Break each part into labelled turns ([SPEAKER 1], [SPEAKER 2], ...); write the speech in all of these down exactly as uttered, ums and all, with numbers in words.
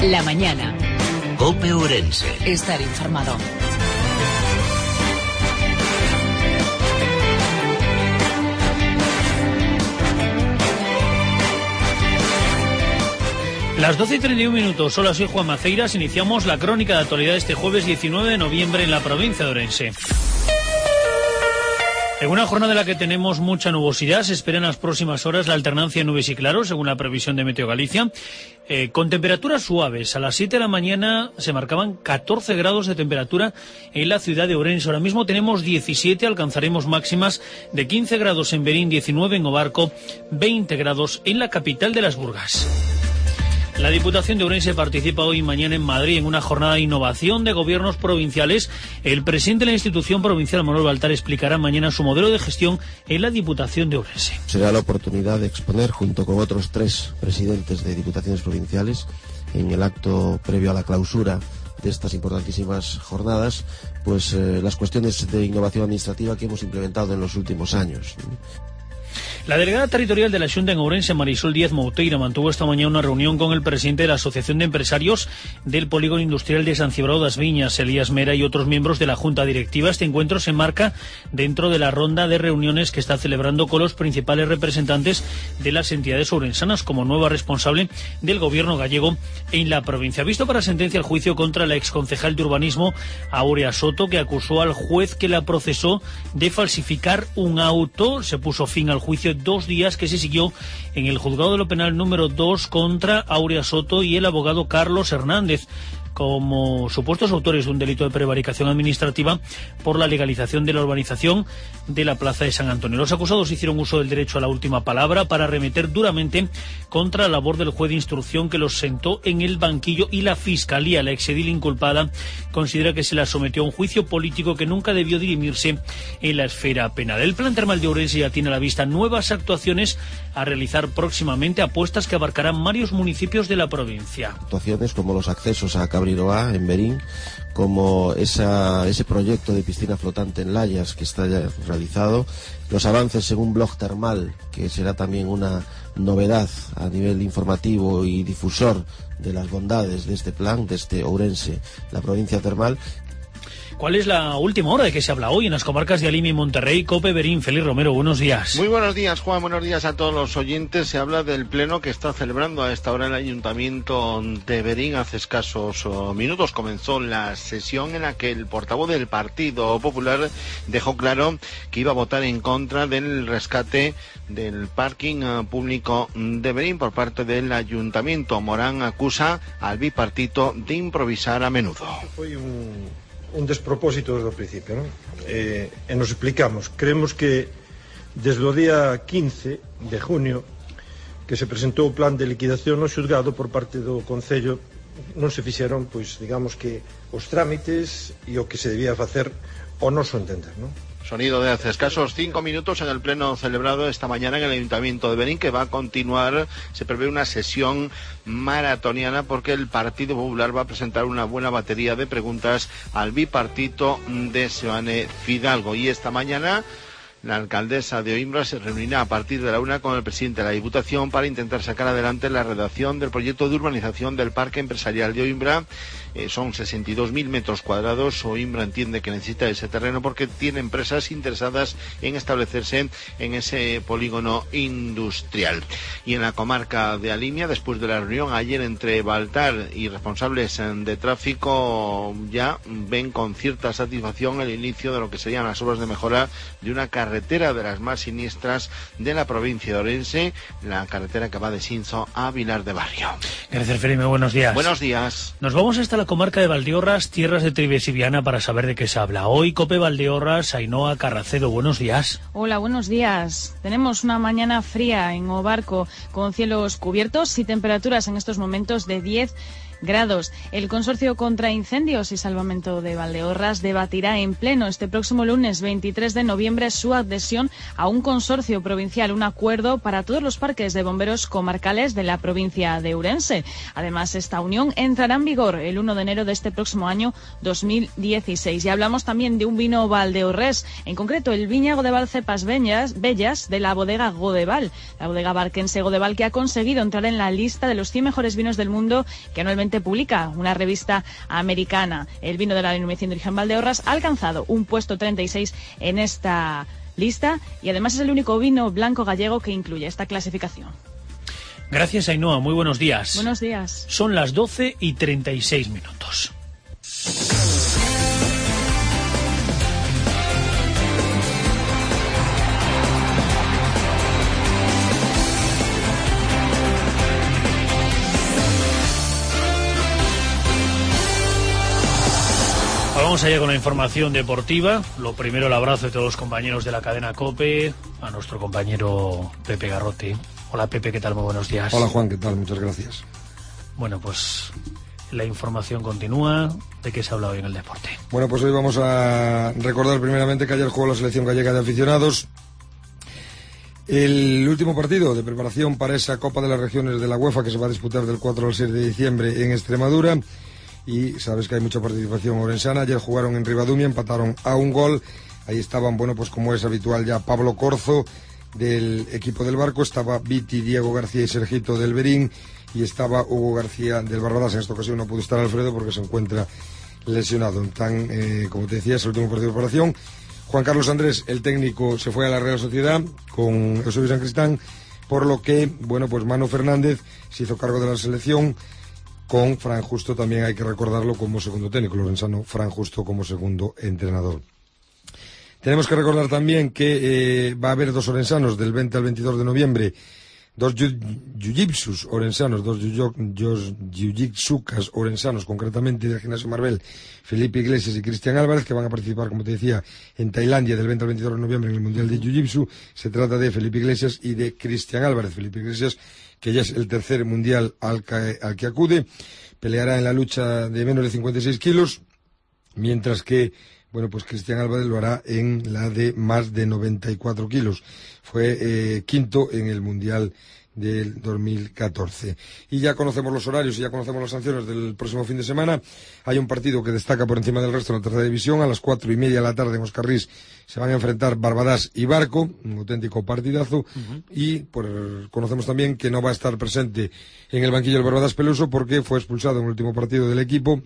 [SPEAKER 1] La mañana.
[SPEAKER 2] COPE Ourense.
[SPEAKER 1] Estar informado.
[SPEAKER 3] Las doce y treinta y un minutos, hola, soy Juan Maceiras, iniciamos la crónica de actualidad este jueves diecinueve de noviembre en la provincia de Ourense. En una jornada en la que tenemos mucha nubosidad, se espera en las próximas horas la alternancia de nubes y claros, según la previsión de Meteo Galicia, eh, con temperaturas suaves. A las siete de la mañana se marcaban catorce grados de temperatura en la ciudad de Ourense. Ahora mismo tenemos diecisiete, alcanzaremos máximas de quince grados en Berín, diecinueve en Obarco, veinte grados en la capital de las Burgas. La Diputación de Ourense participa hoy y mañana en Madrid en una jornada de innovación de gobiernos provinciales. El presidente de la institución provincial, Manuel Baltar, explicará mañana su modelo de gestión en la Diputación de Ourense.
[SPEAKER 4] Será la oportunidad de exponer, junto con otros tres presidentes de diputaciones provinciales, en el acto previo a la clausura de estas importantísimas jornadas, pues eh, las cuestiones de innovación administrativa que hemos implementado en los últimos años.
[SPEAKER 3] La delegada territorial de la Xunta en Ourense, Marisol Díaz Mouteira, mantuvo esta mañana una reunión con el presidente de la Asociación de Empresarios del Polígono Industrial de San Cibrao das Viñas, Elías Mera, y otros miembros de la Junta Directiva. Este encuentro se enmarca dentro de la ronda de reuniones que está celebrando con los principales representantes de las entidades ourensanas como nueva responsable del gobierno gallego en la provincia. Visto para sentencia el juicio contra la exconcejal de urbanismo, Aurea Soto, que acusó al juez que la procesó de falsificar un auto. Se puso fin al juicio dos días que se siguió en el juzgado de lo penal número dos contra Aurea Soto y el abogado Carlos Hernández como supuestos autores de un delito de prevaricación administrativa por la legalización de la urbanización de la Plaza de San Antonio. Los acusados hicieron uso del derecho a la última palabra para arremeter duramente contra la labor del juez de instrucción que los sentó en el banquillo, y la Fiscalía, la exedil inculpada, considera que se la sometió a un juicio político que nunca debió dirimirse en la esfera penal. El Plan Termal de Ourense ya tiene a la vista nuevas actuaciones a realizar próximamente, apuestas que abarcarán varios municipios de la provincia.
[SPEAKER 4] Actuaciones como los accesos a Cabriroá, en Berín, como esa, ese proyecto de piscina flotante en Layas que está ya realizado, los avances en un blog termal, que será también una novedad a nivel informativo y difusor de las bondades de este plan, de este Ourense, la provincia termal.
[SPEAKER 3] ¿Cuál es la última hora de que se habla hoy en las comarcas de Alimia y Monterrey? COPE Berín, Félix Romero, buenos días.
[SPEAKER 5] Muy buenos días, Juan, buenos días a todos los oyentes. Se habla del pleno que está celebrando a esta hora el Ayuntamiento de Berín. Hace escasos oh, minutos comenzó la sesión en la que el portavoz del Partido Popular dejó claro que iba a votar en contra del rescate del parking uh, público de Berín por parte del Ayuntamiento. Morán acusa al bipartito de improvisar a menudo.
[SPEAKER 6] Foi un... un despropósito desde o principio, non? Eh, e nos explicamos. Creemos que desde o día quince de junio que se presentou o plan de liquidación no xulgado por parte do Concello, non se fixeron, pois, digamos que os trámites e o que se debía facer ao noso entender, non?
[SPEAKER 5] Sonido de hace escasos cinco minutos en el pleno celebrado esta mañana en el Ayuntamiento de Berín, que va a continuar. Se prevé una sesión maratoniana porque el Partido Popular va a presentar una buena batería de preguntas al bipartito de Seoane Fidalgo. Y esta mañana la alcaldesa de Oimbra se reunirá a partir de la una con el presidente de la Diputación para intentar sacar adelante la redacción del proyecto de urbanización del Parque Empresarial de Oimbra. Eh, son sesenta y dos mil metros cuadrados. Oimbra entiende que necesita ese terreno porque tiene empresas interesadas en establecerse en ese polígono industrial. Y en la comarca de Alimia, después de la reunión ayer entre Baltar y responsables de tráfico, ya ven con cierta satisfacción el inicio de lo que serían las obras de mejora de una carretera de las más siniestras de la provincia de Ourense, la carretera que va de Sinzo a Vilar de Barrio.
[SPEAKER 3] Gracias, Felipe, buenos días.
[SPEAKER 5] Buenos días.
[SPEAKER 3] Nos vamos hasta la comarca de Valdeorras, tierras de Trives y Viana, para saber de qué se habla. Hoy, COPE Valdeorras, Ainhoa Carracedo, buenos días.
[SPEAKER 7] Hola, buenos días. Tenemos una mañana fría en Obarco, con cielos cubiertos y temperaturas en estos momentos de diez grados. El Consorcio contra Incendios y Salvamento de Valdeorras debatirá en pleno este próximo lunes veintitrés de noviembre su adhesión a un consorcio provincial, un acuerdo para todos los parques de bomberos comarcales de la provincia de Ourense. Además, esta unión entrará en vigor el uno de enero de este próximo año dos mil dieciséis. Y hablamos también de un vino valdeorrés, en concreto el Viña Godeval Cepas Bellas, Bellas de la bodega Godeval, la bodega barquense Godeval, que ha conseguido entrar en la lista de los cien mejores vinos del mundo que anualmente publica una revista americana. El vino de la denominación de origen Valdeorras ha alcanzado un puesto treinta y seis en esta lista y además es el único vino blanco gallego que incluye esta clasificación.
[SPEAKER 3] Gracias, Ainhoa. Muy buenos días.
[SPEAKER 7] Buenos días.
[SPEAKER 3] Son las doce y treinta y seis minutos. Vamos allá con la información deportiva. Lo primero, el abrazo de todos los compañeros de la cadena COPE, a nuestro compañero Pepe Garrote. Hola Pepe, ¿qué tal? Muy buenos días.
[SPEAKER 1] Hola Juan, ¿qué tal? Muchas gracias.
[SPEAKER 3] Bueno, pues la información continúa. ¿De qué se ha hablado hoy en el deporte?
[SPEAKER 1] Bueno, pues hoy vamos a recordar primeramente que ayer jugó la selección gallega de aficionados. El último partido de preparación para esa Copa de las Regiones de la UEFA que se va a disputar del cuatro al seis de diciembre en Extremadura. Y sabes que hay mucha participación orensana. Ayer jugaron en Ribadumia, empataron a un gol. Ahí estaban, bueno, pues como es habitual ya, Pablo Corzo del equipo del Barco, estaba Viti, Diego García y Sergito del Berín, y estaba Hugo García del Barbadas. En esta ocasión no pudo estar Alfredo porque se encuentra lesionado. Tan, eh, como te decía, es el último partido de preparación. Juan Carlos Andrés, el técnico, se fue a la Real Sociedad con Eusebio San Cristán, por lo que, bueno, pues Manu Fernández se hizo cargo de la selección, con Fran Justo, también hay que recordarlo, como segundo técnico, lorenzano Fran Justo como segundo entrenador. Tenemos que recordar también que eh, va a haber dos orensanos del veinte al veintidós de noviembre, dos jiu-jitsus orensanos, dos jiu-jitsucas orensanos, concretamente del Gimnasio Marbel, Felipe Iglesias y Cristian Álvarez, que van a participar, como te decía, en Tailandia del veinte al veintidós de noviembre en el Mundial de Jiu-Jitsu. Se trata de Felipe Iglesias y de Cristian Álvarez. Felipe Iglesias, que ya es el tercer mundial al que, al que acude, peleará en la lucha de menos de cincuenta y seis kilos, mientras que, bueno, pues Cristian Álvarez lo hará en la de más de noventa y cuatro kilos. Fue eh, quinto en el mundial del dos mil catorce. Y ya conocemos los horarios y ya conocemos las sanciones del próximo fin de semana. Hay un partido que destaca por encima del resto en la tercera división. A las cuatro y media de la tarde en Oscarrís se van a enfrentar Barbadas y Barco, un auténtico partidazo. Uh-huh. Y por, conocemos también que no va a estar presente en el banquillo el Barbadas Peluso porque fue expulsado en el último partido del equipo.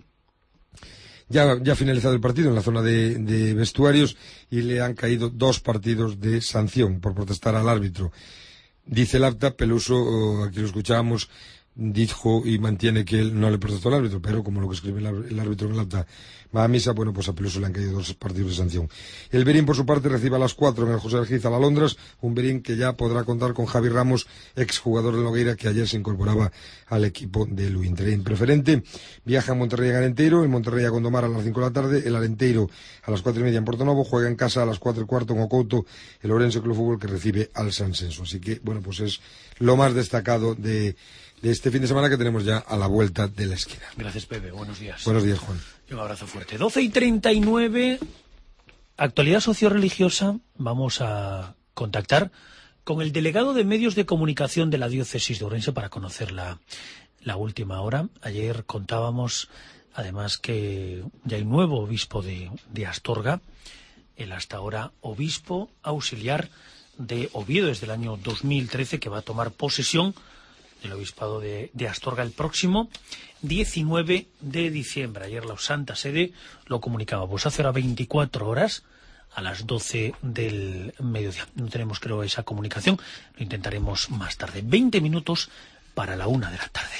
[SPEAKER 1] Ya, ya ha finalizado el partido en la zona de, de vestuarios y le han caído dos partidos de sanción por protestar al árbitro. Dice el acta, Peluso, aquí lo escuchábamos, dijo y mantiene que él no le protestó al árbitro, pero como lo que escribe el árbitro en el acta va a misa, bueno, pues a Peluso le han caído dos partidos de sanción. El Berín, por su parte, recibe a las cuatro en el José Argiz a la Londras, un Berín que ya podrá contar con Javi Ramos, exjugador de Nogueira, que ayer se incorporaba al equipo del Uinter. En preferente, viaja a Monterrey en Arenteiro, en Monterrey a Gondomar a las cinco de la tarde, el Arenteiro a las cuatro y media en Porto Novo, juega en casa a las cuatro y cuarto en Ocouto, el Ourense Club Fútbol, que recibe al San Senso. Así que, bueno, pues es lo más destacado de... de este fin de semana que tenemos ya a la vuelta de la esquina.
[SPEAKER 3] Gracias, Pepe. Buenos días.
[SPEAKER 1] Buenos días, Juan.
[SPEAKER 3] Y un abrazo fuerte. doce y treinta y nueve, actualidad socio-religiosa. Vamos a contactar con el delegado de medios de comunicación de la diócesis de Ourense para conocer la, la última hora. Ayer contábamos, además, que ya hay nuevo obispo de, de Astorga, el hasta ahora obispo auxiliar de Oviedo desde el año dos mil trece, que va a tomar posesión del obispado de, de Astorga el próximo diecinueve de diciembre. Ayer la Santa Sede lo comunicaba, pues hace ahora veinticuatro horas, a las doce del mediodía. No tenemos, creo, esa comunicación, lo intentaremos más tarde. veinte minutos para la una de la tarde.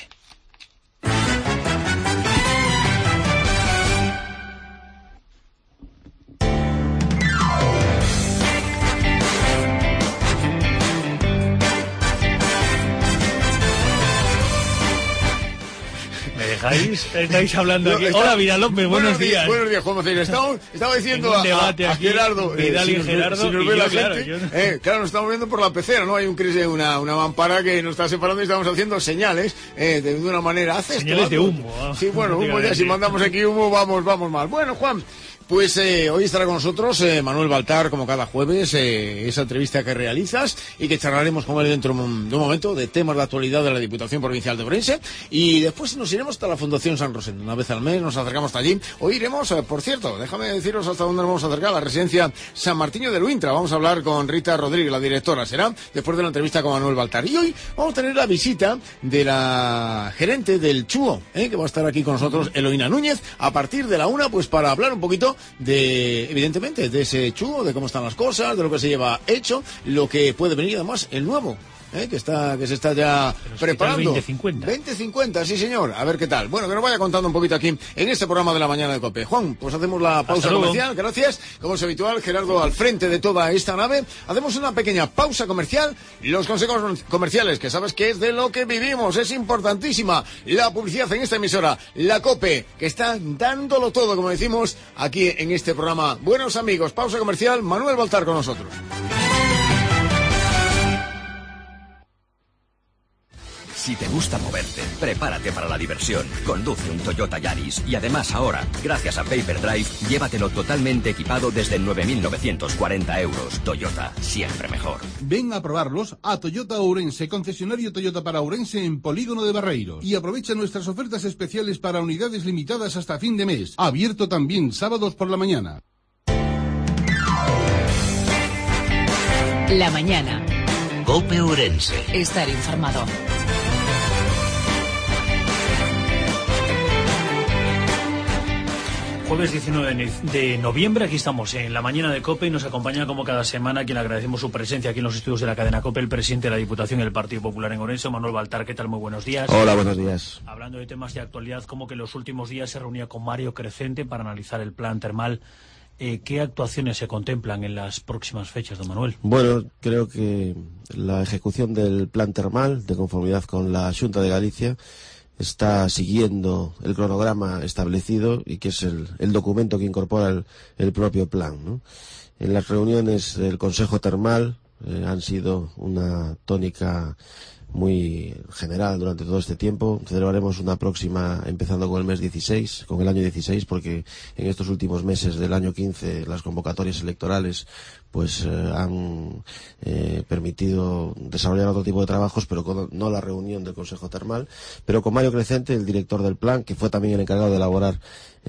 [SPEAKER 3] dejáis, estáis hablando aquí. Hola, Vidal López, buenos, buenos días. días.
[SPEAKER 8] Buenos días, Juan Macías. Estaba, estaba diciendo a, a, a Gerardo,
[SPEAKER 3] Vidal
[SPEAKER 8] eh,
[SPEAKER 3] y si Gerardo,
[SPEAKER 8] nos, si nos ve
[SPEAKER 3] y
[SPEAKER 8] la
[SPEAKER 3] yo,
[SPEAKER 8] gente,
[SPEAKER 3] claro, yo...
[SPEAKER 8] eh, claro, nos estamos viendo por la pecera, ¿no? Hay un una, una mampara que nos está separando y estamos haciendo señales eh, de, de una manera. ¿Haces
[SPEAKER 3] señales
[SPEAKER 8] esto?
[SPEAKER 3] de humo. ¿No?
[SPEAKER 8] Sí, bueno, humo ya, si mandamos aquí humo, vamos, vamos mal. Bueno, Juan, pues eh, hoy estará con nosotros eh, Manuel Baltar, como cada jueves, eh, esa entrevista que realizas y que charlaremos con él dentro de un momento de temas de actualidad de la Diputación Provincial de Ourense, y después nos iremos hasta la Fundación San Rosendo, una vez al mes nos acercamos hasta allí. Hoy iremos, eh, por cierto, déjame deciros hasta dónde nos vamos a acercar, a la residencia San Martiño del Uintra. Vamos a hablar con Rita Rodríguez, la directora, será después de la entrevista con Manuel Baltar. Y hoy vamos a tener la visita de la gerente del Chuo, eh, que va a estar aquí con nosotros, Eloína Núñez, a partir de la una, pues para hablar un poquito de, evidentemente, de ese Chuo, de cómo están las cosas, de lo que se lleva hecho, lo que puede venir además el nuevo. ¿Eh? Que está que se está ya preparando.
[SPEAKER 3] veinte cincuenta.
[SPEAKER 8] veinte cincuenta, sí señor. A ver qué tal. Bueno, que nos vaya contando un poquito aquí en este programa de la mañana de COPE. Juan, pues hacemos la pausa comercial. Gracias. Como es habitual, Gerardo al frente de toda esta nave. Hacemos una pequeña pausa comercial. Los consejos comerciales, que sabes que es de lo que vivimos. Es importantísima la publicidad en esta emisora. La COPE, que está dándolo todo, como decimos, aquí en este programa. Buenos amigos, pausa comercial. Manuel Baltar con nosotros.
[SPEAKER 9] Si te gusta moverte, prepárate para la diversión. Conduce un Toyota Yaris y además ahora, gracias a Paper Drive, llévatelo totalmente equipado desde nueve mil novecientos cuarenta euros. Toyota, siempre mejor.
[SPEAKER 10] Ven a probarlos a Toyota Ourense, concesionario Toyota para Ourense en Polígono de Barreiros. Y aprovecha nuestras ofertas especiales para unidades limitadas hasta fin de mes. Abierto también sábados por la mañana.
[SPEAKER 11] La mañana.
[SPEAKER 2] COPE Ourense.
[SPEAKER 11] Estar informado.
[SPEAKER 3] Jueves diecinueve de noviembre, aquí estamos en la mañana de COPE y nos acompaña como cada semana, a quien agradecemos su presencia aquí en los estudios de la cadena COPE, el presidente de la Diputación y el Partido Popular en Ourense, Manuel Baltar. ¿Qué tal? Muy buenos días.
[SPEAKER 4] Hola, buenos días.
[SPEAKER 3] Hablando de temas de actualidad, como que los últimos días se reunía con Mario Crecente para analizar el plan termal. Eh, ¿Qué actuaciones se contemplan en las próximas fechas, don Manuel?
[SPEAKER 4] Bueno, creo que la ejecución del plan termal, de conformidad con la Xunta de Galicia, está siguiendo el cronograma establecido y que es el, el documento que incorpora el, el propio plan, ¿no? En las reuniones del Consejo Termal eh, han sido una tónica muy general durante todo este tiempo. Celebraremos una próxima empezando con el mes dieciséis, con el año dieciséis, porque en estos últimos meses del año quince las convocatorias electorales pues eh, han eh, permitido desarrollar otro tipo de trabajos, pero con, no la reunión del Consejo Termal. Pero con Mario Crecente, el director del plan, que fue también el encargado de elaborar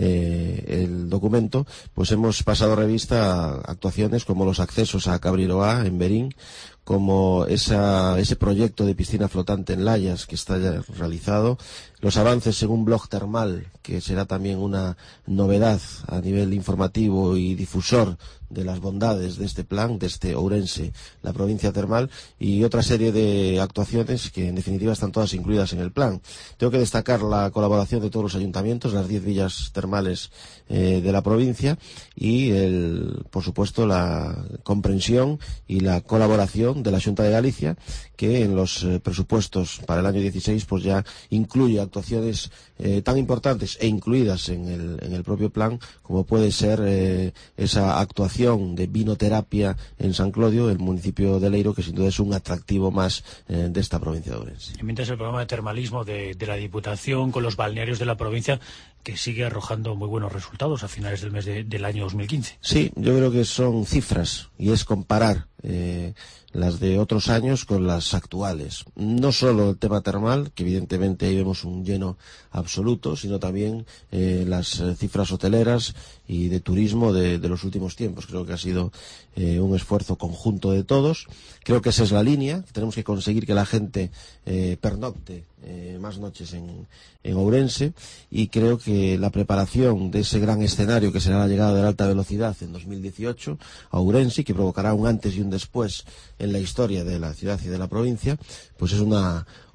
[SPEAKER 4] eh, el documento, pues hemos pasado revista a actuaciones como los accesos a Cabriloá, en Berín, como esa, ese proyecto de piscina flotante en Layas que está ya realizado, los avances en un blog termal, que será también una novedad a nivel informativo y difusor de las bondades de este plan, de este Ourense, la provincia termal, y otra serie de actuaciones que en definitiva están todas incluidas en el plan. Tengo que destacar la colaboración de todos los ayuntamientos, las diez villas termales eh, de la provincia, y el, por supuesto la comprensión y la colaboración de la Xunta de Galicia, que en los eh, presupuestos para el año dieciséis pues ya incluye actuaciones eh, tan importantes e incluidas en el, en el propio plan, como puede ser eh, esa actuación de vinoterapia en San Clodio, el municipio de Leiro, que sin duda es un atractivo más eh, de esta provincia de Ourense.
[SPEAKER 3] Y mientras el programa de termalismo de, de la Diputación con los balnearios de la provincia, que sigue arrojando muy buenos resultados a finales del mes de, del año dos mil quince.
[SPEAKER 4] Sí, yo creo que son cifras y es comparar eh, las de otros años con las actuales. No solo el tema termal, que evidentemente ahí vemos un lleno absoluto, sino también eh, las eh, cifras hoteleras y de turismo de, de los últimos tiempos. Creo que ha sido eh, un esfuerzo conjunto de todos. Creo que esa es la línea. Tenemos que conseguir que la gente eh, pernocte eh, más noches en, en Ourense, y creo que la preparación de ese gran escenario que será la llegada de la alta velocidad en dos mil dieciocho a Ourense, que provocará un antes y un después en la historia de la ciudad y de la provincia, pues es una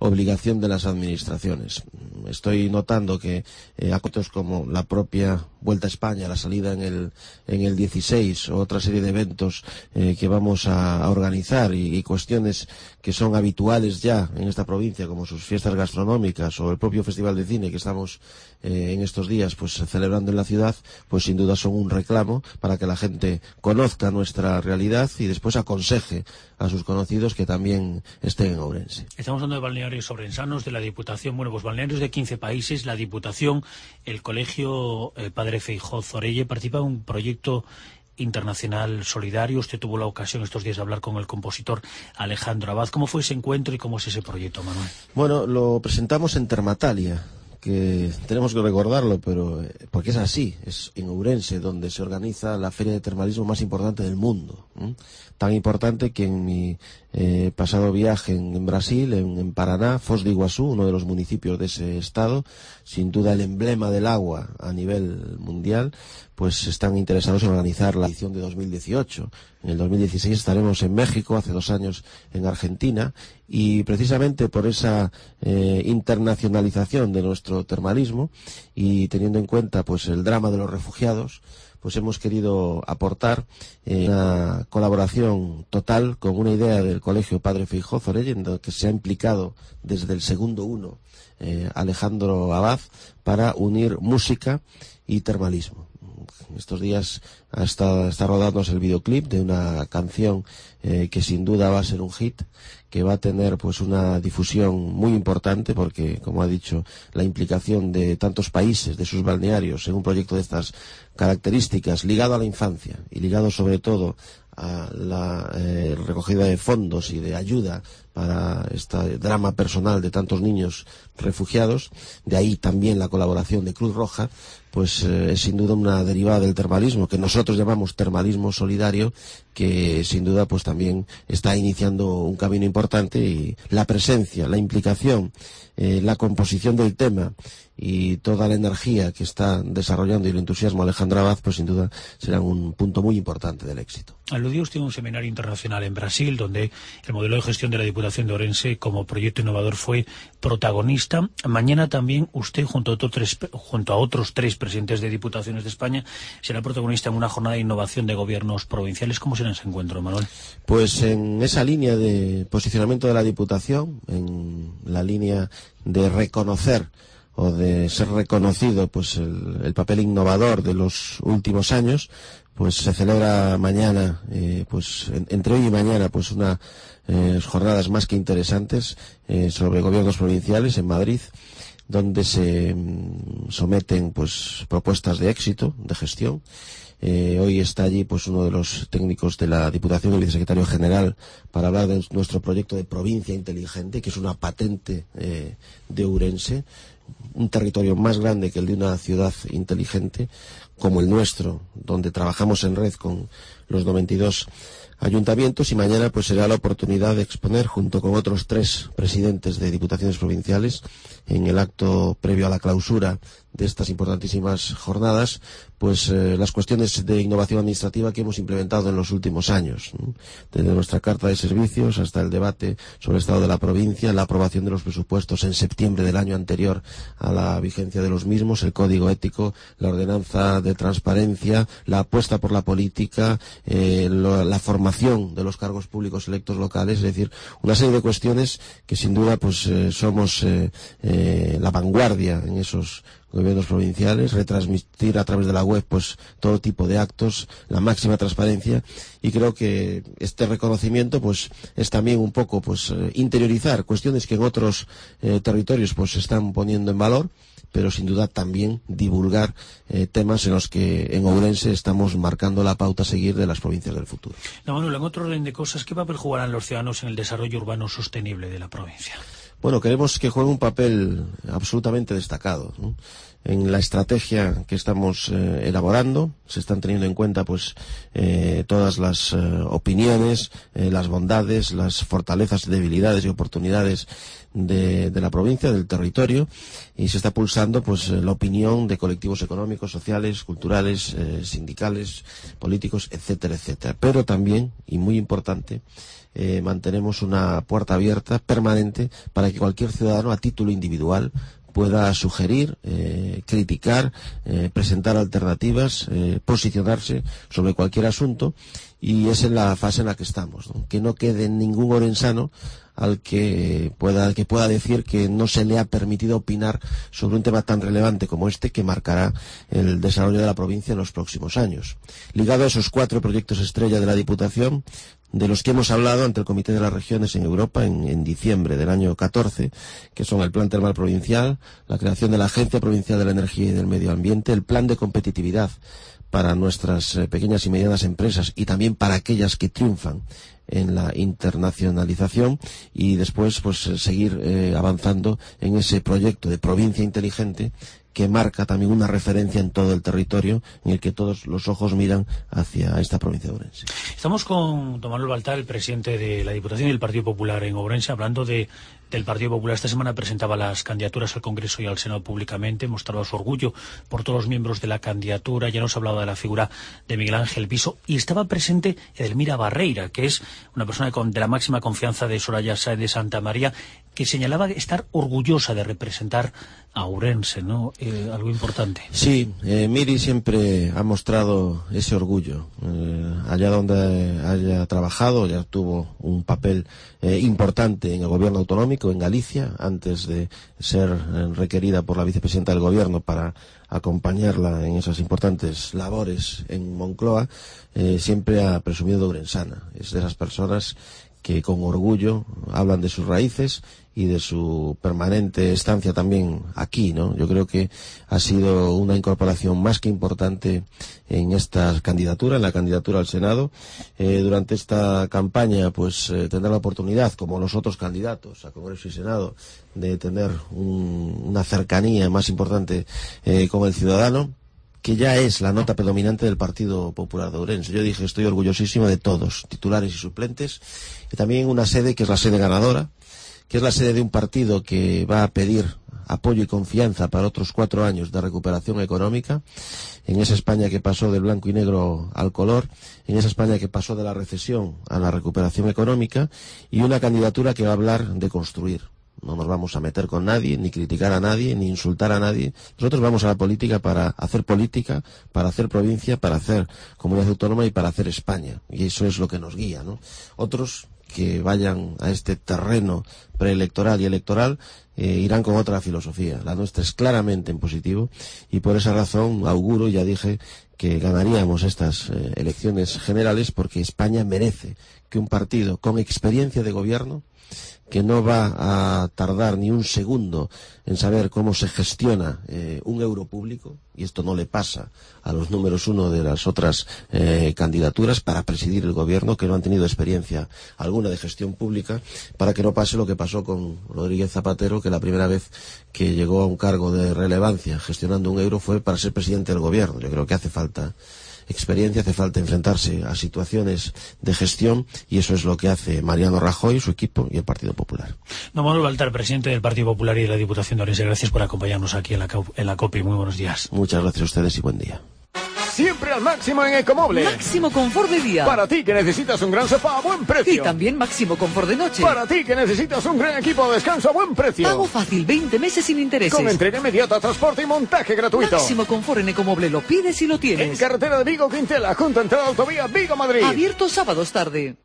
[SPEAKER 4] obligación de las administraciones. Estoy notando que eh, actos como la propia Vuelta a España, la salida en el, en el dieciséis, o otra serie de eventos eh, que vamos a, a organizar y, y cuestiones que son habituales ya en esta provincia, como sus fiestas gastronómicas o el propio Festival de Cine que estamos eh, en estos días pues celebrando en la ciudad, pues sin duda son un reclamo para que la gente conozca nuestra realidad y después aconseje a sus conocidos que también estén en Ourense.
[SPEAKER 3] Estamos hablando de balnearios ourensanos, de la Diputación, bueno, pues balnearios de quince países, la Diputación, el Colegio eh, Padre Feijóo Zorelle participa en un proyecto internacional solidario. Usted tuvo la ocasión estos días de hablar con el compositor Alejandro Abad. ¿Cómo fue ese encuentro y cómo es ese proyecto, Manuel?
[SPEAKER 4] Bueno, lo presentamos en Termatalia, que tenemos que recordarlo, pero eh, porque es así, es en Ourense donde se organiza la feria de termalismo más importante del mundo, ¿eh? Tan importante que en mi eh, pasado viaje en, en Brasil, en, en Paraná, Foz de Iguazú, uno de los municipios de ese estado, sin duda el emblema del agua a nivel mundial, pues están interesados en organizar la edición de dos mil dieciocho. En el dos mil dieciséis estaremos en México, hace dos años en Argentina, y precisamente por esa eh, internacionalización de nuestro termalismo y teniendo en cuenta pues el drama de los refugiados, pues hemos querido aportar eh, una colaboración total con una idea del Colegio Padre Feijóo Zorelle, en donde se ha implicado desde el segundo uno eh, Alejandro Abad para unir música y termalismo. Estos días está, está rodándose el videoclip de una canción eh, que sin duda va a ser un hit, que va a tener pues una difusión muy importante porque, como ha dicho, la implicación de tantos países, de sus balnearios, en un proyecto de estas características, ligado a la infancia y ligado sobre todo a la eh, recogida de fondos y de ayuda para este drama personal de tantos niños refugiados, de ahí también la colaboración de Cruz Roja, pues eh, es sin duda una derivada del termalismo, que nosotros llamamos termalismo solidario, que sin duda pues también está iniciando un camino importante, y la presencia, la implicación, eh, la composición del tema y toda la energía que está desarrollando y el entusiasmo Alejandro Abad, pues sin duda serán un punto muy importante del éxito.
[SPEAKER 3] Aludió usted a un seminario internacional en Brasil, donde el modelo de gestión de la Diputación de Ourense como proyecto innovador fue protagonista. Mañana también usted, junto a otros tres, junto a otros tres presidentes de diputaciones de España, será protagonista en una jornada de innovación de gobiernos provinciales. ¿Cómo será ese encuentro, Manuel?
[SPEAKER 4] Pues en esa línea de posicionamiento de la Diputación, en la línea de reconocer o de ser reconocido pues el, el papel innovador de los últimos años, pues se celebra mañana, eh, pues en, entre hoy y mañana, pues una eh, jornadas más que interesantes eh, sobre gobiernos provinciales en Madrid, donde se mm, someten pues propuestas de éxito, de gestión. Eh, hoy está allí pues uno de los técnicos de la Diputación, el vicesecretario general, para hablar de nuestro proyecto de provincia inteligente, que es una patente eh, de Ourense, un territorio más grande que el de una ciudad inteligente como el nuestro, donde trabajamos en red con los noventa y dos ayuntamientos, y mañana pues será la oportunidad de exponer junto con otros tres presidentes de diputaciones provinciales en el acto previo a la clausura de estas importantísimas jornadas, pues eh, las cuestiones de innovación administrativa que hemos implementado en los últimos años, ¿no? Desde nuestra carta de servicios hasta el debate sobre el estado de la provincia, la aprobación de los presupuestos en septiembre del año anterior a la vigencia de los mismos, el código ético, la ordenanza de transparencia, la apuesta por la política, eh, lo, la formación de los cargos públicos electos locales, es decir, una serie de cuestiones que sin duda pues eh, somos eh, eh, la vanguardia en esos gobiernos provinciales, retransmitir a través de la web pues todo tipo de actos, la máxima transparencia, y creo que este reconocimiento pues es también un poco pues interiorizar cuestiones que en otros eh, territorios pues se están poniendo en valor, pero sin duda también divulgar eh, temas en los que en Ourense estamos marcando la pauta a seguir de las provincias del futuro.
[SPEAKER 3] No, Manuel, en otro orden de cosas, ¿qué papel jugarán los ciudadanos en el desarrollo urbano sostenible de la provincia?
[SPEAKER 4] Bueno, queremos que juegue un papel absolutamente destacado, ¿no? En la estrategia que estamos eh, elaborando se están teniendo en cuenta pues eh, todas las eh, opiniones, eh, las bondades, las fortalezas, debilidades y oportunidades de, de la provincia, del territorio, y se está pulsando pues la opinión de colectivos económicos, sociales, culturales, eh, sindicales, políticos, etcétera, etcétera. Pero también, y muy importante, Eh, mantenemos una puerta abierta permanente para que que cualquier ciudadano a título individual pueda sugerir, eh, criticar, eh, presentar alternativas, eh, posicionarse sobre cualquier asunto, y es en la fase en la que estamos, ¿no? Que no quede ningún orensano al que pueda, al que pueda decir que no se le ha permitido opinar sobre un tema tan relevante como este, que marcará el desarrollo de la provincia en los próximos años. Ligado a esos cuatro proyectos estrella de la Diputación, de los que hemos hablado ante el Comité de las Regiones en Europa en, en diciembre del año catorce, que son el Plan Termal Provincial, la creación de la Agencia Provincial de la Energía y del Medio Ambiente, el Plan de Competitividad para nuestras eh, pequeñas y medianas empresas y también para aquellas que triunfan en la internacionalización, y después pues seguir eh, avanzando en ese proyecto de provincia inteligente que marca también una referencia en todo el territorio, en el que todos los ojos miran hacia esta provincia de Ourense.
[SPEAKER 3] Estamos con don Manuel Baltar, el presidente de la Diputación y del Partido Popular en Ourense, hablando de, del Partido Popular. Esta semana presentaba las candidaturas al Congreso y al Senado públicamente, mostraba su orgullo por todos los miembros de la candidatura. Ya nos hablaba de la figura de Miguel Ángel Viso, y estaba presente Edelmira Barreira, que es una persona de, de la máxima confianza de Soraya Sáez de Santa María, que señalaba estar orgullosa de representar a Ourense, ¿no? Eh, algo importante.
[SPEAKER 4] Sí, eh, Miri siempre ha mostrado ese orgullo. Eh, allá donde haya trabajado, ya tuvo un papel eh, importante en el gobierno autonómico, en Galicia, antes de ser eh, requerida por la vicepresidenta del gobierno para acompañarla en esas importantes labores en Moncloa. Eh, siempre ha presumido de ourensana. Es de esas personas que con orgullo hablan de sus raíces y de su permanente estancia también aquí, ¿no? Yo creo que ha sido una incorporación más que importante en esta candidatura, en la candidatura al Senado. Eh, durante esta campaña, pues eh, tendrá la oportunidad, como los otros candidatos a Congreso y Senado, de tener un, una cercanía más importante eh, con el ciudadano, que ya es la nota predominante del Partido Popular de Ourense. Yo dije, estoy orgullosísimo de todos, titulares y suplentes, y también una sede que es la sede ganadora, que es la sede de un partido que va a pedir apoyo y confianza para otros cuatro años de recuperación económica, en esa España que pasó del blanco y negro al color, en esa España que pasó de la recesión a la recuperación económica, y una candidatura que va a hablar de construir. No nos vamos a meter con nadie, ni criticar a nadie, ni insultar a nadie. Nosotros vamos a la política para hacer política, para hacer provincia, para hacer comunidad autónoma y para hacer España. Y eso es lo que nos guía, ¿no? Otros que vayan a este terreno preelectoral y electoral eh, irán con otra filosofía. La nuestra es claramente en positivo, y por esa razón auguro, ya dije, que ganaríamos estas eh, elecciones generales, porque España merece que un partido con experiencia de gobierno, que no va a tardar ni un segundo en saber cómo se gestiona eh, un euro público, y esto no le pasa a los números uno de las otras eh, candidaturas para presidir el gobierno, que no han tenido experiencia alguna de gestión pública, para que no pase lo que pasó con Rodríguez Zapatero, que la primera vez que llegó a un cargo de relevancia gestionando un euro fue para ser presidente del gobierno. Yo creo que hace falta experiencia, hace falta enfrentarse a situaciones de gestión, y eso es lo que hace Mariano Rajoy, su equipo y el Partido Popular.
[SPEAKER 3] Don Manuel Baltar, presidente del Partido Popular y de la Diputación de Ourense, gracias por acompañarnos aquí en la, en la COPE. Muy buenos días.
[SPEAKER 4] Muchas gracias a ustedes y buen día.
[SPEAKER 11] Siempre al máximo en Ecomoble.
[SPEAKER 12] Máximo confort de día.
[SPEAKER 11] Para ti que necesitas un gran sofá a buen precio.
[SPEAKER 12] Y también máximo confort de noche.
[SPEAKER 11] Para ti que necesitas un gran equipo de descanso a buen precio.
[SPEAKER 12] Pago fácil, veinte meses sin intereses.
[SPEAKER 11] Con entrega inmediata, transporte y montaje gratuito.
[SPEAKER 12] Máximo confort en Ecomoble, lo pides y lo tienes.
[SPEAKER 11] En carretera de Vigo, Quintela, junto a entrada autovía Vigo-Madrid.
[SPEAKER 12] Abierto sábados tarde.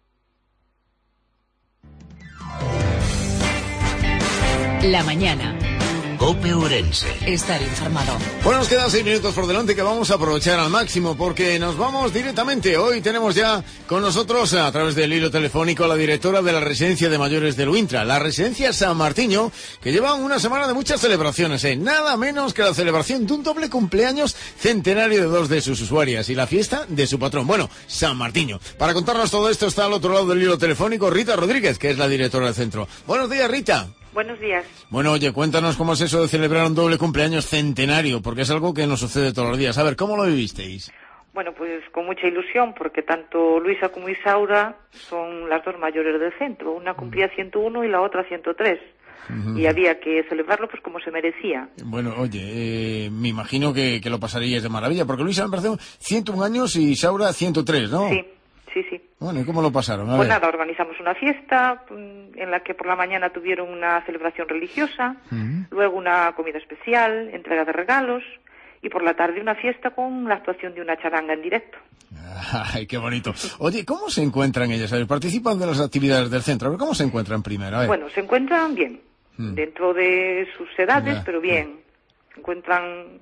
[SPEAKER 13] La mañana.
[SPEAKER 2] COPE Ourense.
[SPEAKER 13] Estar informado.
[SPEAKER 8] Bueno, nos quedan seis minutos por delante que vamos a aprovechar al máximo, porque nos vamos directamente. Hoy tenemos ya con nosotros, a través del hilo telefónico, a la directora de la Residencia de Mayores del Uintra, la Residencia San Martiño, que lleva una semana de muchas celebraciones, ¿eh? Nada menos que la celebración de un doble cumpleaños centenario de dos de sus usuarias y la fiesta de su patrón. Bueno, San Martiño. Para contarnos todo esto está al otro lado del hilo telefónico Rita Rodríguez, que es la directora del centro. Buenos días, Rita.
[SPEAKER 14] Buenos días.
[SPEAKER 8] Bueno, oye, cuéntanos cómo es eso de celebrar un doble cumpleaños centenario, porque es algo que nos sucede todos los días. A ver, ¿cómo lo vivisteis?
[SPEAKER 14] Bueno, pues con mucha ilusión, porque tanto Luisa como Isaura son las dos mayores del centro. Una cumplía ciento uno y la otra ciento tres. Uh-huh. Y había que celebrarlo pues como se merecía.
[SPEAKER 8] Bueno, oye, eh, me imagino que, que lo pasaríais de maravilla, porque Luisa me parece ciento uno años y Isaura ciento tres, ¿no?
[SPEAKER 14] Sí. Sí, sí.
[SPEAKER 8] Bueno, ¿y cómo lo pasaron? A
[SPEAKER 14] Pues
[SPEAKER 8] ver.
[SPEAKER 14] nada, organizamos una fiesta en la que por la mañana tuvieron una celebración religiosa,
[SPEAKER 8] Uh-huh.
[SPEAKER 14] luego una comida especial, entrega de regalos, y por la tarde una fiesta con la actuación de una charanga en directo.
[SPEAKER 8] Ay, qué bonito. Oye, ¿cómo se encuentran ellas? A ver, participan de las actividades del centro. A ver, ¿cómo se encuentran primero? A ver.
[SPEAKER 14] Bueno, se encuentran bien,
[SPEAKER 8] Mm.
[SPEAKER 14] dentro de sus edades,
[SPEAKER 8] Ya.
[SPEAKER 14] pero bien. Se encuentran,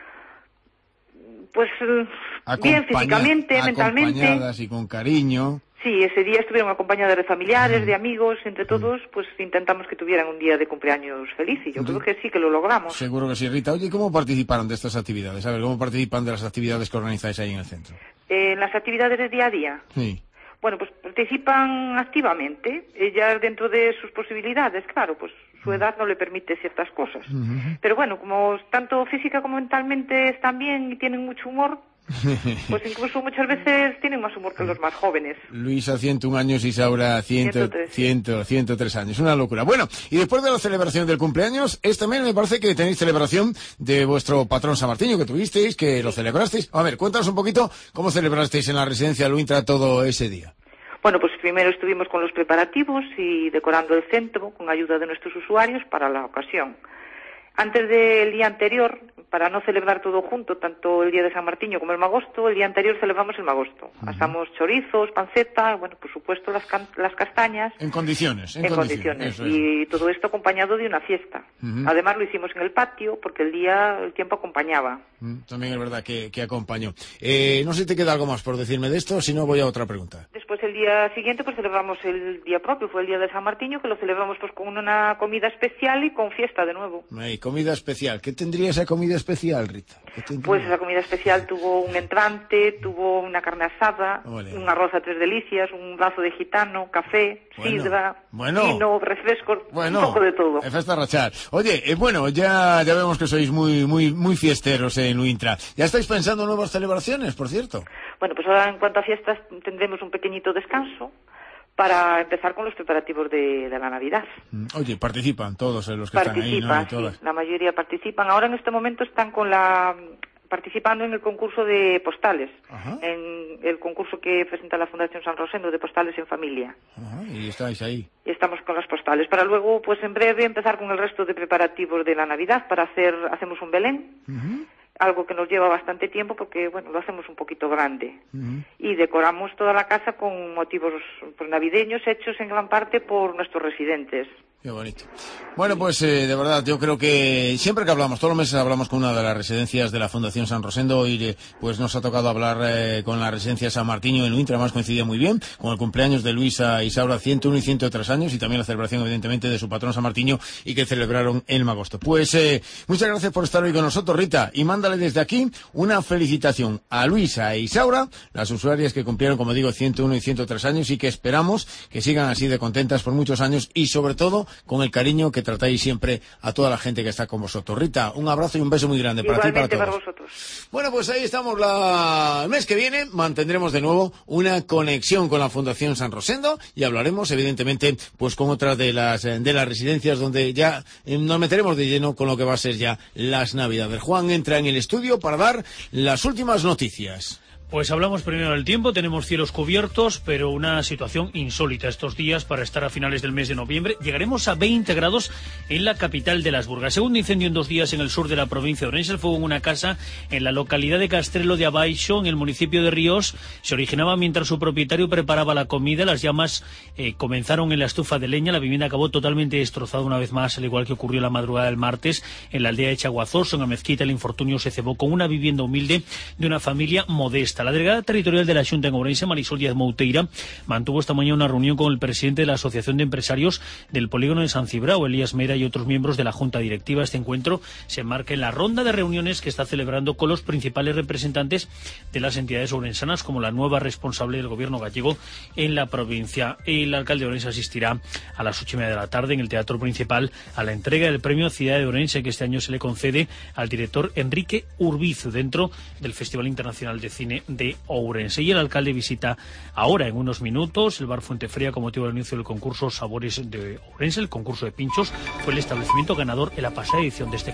[SPEAKER 14] pues, eh, bien
[SPEAKER 8] Acompaña-
[SPEAKER 14] físicamente, mentalmente.
[SPEAKER 8] acompañadas y con cariño.
[SPEAKER 14] Sí, ese día estuvieron acompañadas de familiares,
[SPEAKER 8] Mm.
[SPEAKER 14] de amigos, entre todos, pues intentamos que tuvieran un día de cumpleaños feliz, y yo creo que sí que lo logramos.
[SPEAKER 8] Seguro que sí, Rita. Oye, ¿y cómo participaron de estas actividades? A ver, ¿cómo participan de las actividades que organizáis ahí en el centro?
[SPEAKER 14] Eh, en las actividades de día a día,
[SPEAKER 8] Sí.
[SPEAKER 14] bueno, pues participan activamente, ellas dentro de sus posibilidades, claro, pues su edad no le permite ciertas cosas. Pero bueno, como tanto física como mentalmente están bien y tienen mucho humor, pues incluso muchas veces tienen más humor que los más jóvenes.
[SPEAKER 8] Luisa, ciento un años, Isaura, cien,
[SPEAKER 14] ciento tres.
[SPEAKER 8] cien, ciento tres años. Una locura. Bueno, y después de la celebración del cumpleaños, este mes me parece que tenéis celebración de vuestro patrón San Martiño, que tuvisteis, que lo celebrasteis. A ver, cuéntanos un poquito cómo celebrasteis en la residencia Luintra todo ese día.
[SPEAKER 14] Bueno, pues primero estuvimos con los preparativos y decorando el centro con ayuda de nuestros usuarios para la ocasión. Antes del día anterior, para no celebrar todo junto, tanto el día de San Martiño como el Magosto, el día anterior celebramos el Magosto. Asamos chorizos, panceta, bueno, por supuesto las, can- las castañas.
[SPEAKER 8] En condiciones, en,
[SPEAKER 14] En condiciones.
[SPEAKER 8] Eso es.
[SPEAKER 14] Y todo esto acompañado de una fiesta.
[SPEAKER 8] Ujú.
[SPEAKER 14] Además lo hicimos en el patio porque el día, el tiempo acompañaba.
[SPEAKER 8] Mm, También es verdad que, que acompañó. Eh, no sé si te queda algo más por decirme de esto, si no voy a otra pregunta.
[SPEAKER 14] Después el día siguiente pues celebramos el día propio, fue el día de San Martiño, que lo celebramos pues con una comida especial y con fiesta de nuevo.
[SPEAKER 8] Ay, comida especial. ¿Qué tendría esa comida especial, Rita? ¿Qué tendría?
[SPEAKER 14] Pues esa comida especial tuvo un entrante, tuvo una carne asada,
[SPEAKER 8] Ole.
[SPEAKER 14] un arroz a tres delicias, un brazo de gitano, café,
[SPEAKER 8] Bueno,
[SPEAKER 14] sidra,
[SPEAKER 8] bueno.
[SPEAKER 14] vino, refrescos,
[SPEAKER 8] Bueno,
[SPEAKER 14] un poco de todo.
[SPEAKER 8] es festa rachar. Oye, eh, bueno, ya, ya vemos que sois muy, muy, muy fiesteros en Luintra. ¿Ya estáis pensando en nuevas celebraciones, por cierto?
[SPEAKER 14] Bueno, pues ahora en cuanto a fiestas tendremos un pequeñito descanso para empezar con los preparativos de, de la Navidad.
[SPEAKER 8] Mm, Oye, participan todos eh, los que están ahí, ¿no?
[SPEAKER 14] Participan,
[SPEAKER 8] Y todas.
[SPEAKER 14] sí, la mayoría participan. Ahora en este momento están con la participando en el concurso de postales,
[SPEAKER 8] Ajá.
[SPEAKER 14] en el concurso que presenta la Fundación San Rosendo de postales en familia.
[SPEAKER 8] Ajá, y estáis ahí.
[SPEAKER 14] Y estamos con las postales para luego, pues en breve, empezar con el resto de preparativos de la Navidad. Para hacer, hacemos un Belén,
[SPEAKER 8] Ujú,
[SPEAKER 14] algo que nos lleva bastante tiempo porque, bueno, lo hacemos un poquito grande.
[SPEAKER 8] ujú.
[SPEAKER 14] Y decoramos toda la casa con motivos pues, navideños hechos en gran parte por nuestros residentes.
[SPEAKER 8] Qué bonito. Bueno, pues eh, de verdad, yo creo que siempre que hablamos, todos los meses hablamos con una de las residencias de la Fundación San Rosendo y eh, pues nos ha tocado hablar eh, con la residencia San Martiño en Luintra, además coincidía muy bien con el cumpleaños de Luisa Isaura, ciento uno y ciento tres años, y también la celebración evidentemente de su patrón San Martiño y que celebraron en agosto. Pues eh, muchas gracias por estar hoy con nosotros, Rita, y mándale desde aquí una felicitación a Luisa e Isaura, las usuarias que cumplieron, como digo, ciento uno y ciento tres años y que esperamos que sigan así de contentas por muchos años y sobre todo con el cariño que tratáis siempre a toda la gente que está con vosotros. Rita, un abrazo y un beso muy grande para ti y para
[SPEAKER 14] Igualmente
[SPEAKER 8] todos.
[SPEAKER 14] para vosotros.
[SPEAKER 8] Bueno, pues ahí estamos. La... El mes que viene mantendremos de nuevo una conexión con la Fundación San Rosendo y hablaremos, evidentemente, pues con otras de las eh, de las residencias donde ya eh, nos meteremos de lleno con lo que va a ser ya las Navidades. Juan entra en el estudio para dar las últimas noticias.
[SPEAKER 3] Pues hablamos primero del tiempo, tenemos cielos cubiertos, pero una situación insólita estos días para estar a finales del mes de noviembre. Llegaremos a veinte grados en la capital de Las Burgas. Segundo incendio en dos días en el sur de la provincia de Ourense, el fuego en una casa en la localidad de Castrelo de Abaixo, en el municipio de Ríos. Se originaba mientras su propietario preparaba la comida. Las llamas eh, comenzaron en la estufa de leña. La vivienda acabó totalmente destrozada una vez más, al igual que ocurrió la madrugada del martes en la aldea de Chaguazoso, en la mezquita. El infortunio se cebó con una vivienda humilde de una familia modesta. La delegada territorial de la Xunta en Ourense, Marisol Díaz Mouteira, mantuvo esta mañana una reunión con el presidente de la Asociación de Empresarios del Polígono de San Cibrao, Elías Mera, y otros miembros de la Junta Directiva. Este encuentro se enmarca en la ronda de reuniones que está celebrando con los principales representantes de las entidades ourensanas, como la nueva responsable del gobierno gallego en la provincia. El alcalde de Ourense asistirá a las ocho y media de la tarde en el Teatro Principal a la entrega del premio Ciudad de Ourense, que este año se le concede al director Enrique Urbizu dentro del Festival Internacional de Cine de Ourense. Y el alcalde visita ahora, en unos minutos, el bar Fuentefría con motivo del inicio del concurso Sabores de Ourense. El concurso de pinchos fue el establecimiento ganador en la pasada edición de este